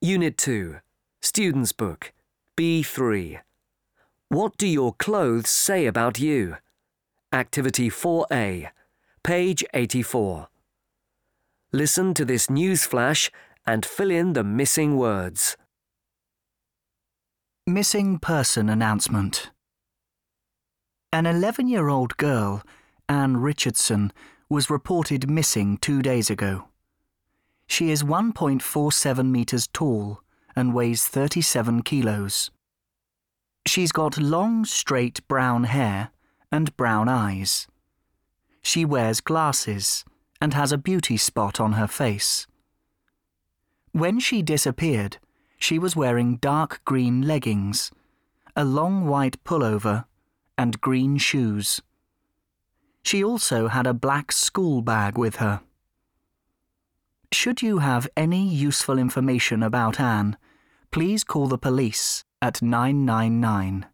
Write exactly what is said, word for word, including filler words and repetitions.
Unit two, Student's Book, B three. What do your clothes say about you? Activity four A, page eighty-four. Listen to this news flash and fill in the missing words. Missing person announcement. An eleven-year-old girl, Anne Richardson, was reported missing two days ago. She is one point four seven metres tall and weighs thirty-seven kilos. She's got long, straight brown hair and brown eyes. She wears glasses and has a beauty spot on her face. When she disappeared, she was wearing dark green leggings, a long white pullover, and green shoes. She also had a black school bag with her. Should you have any useful information about Anne, please call the police at nine nine nine.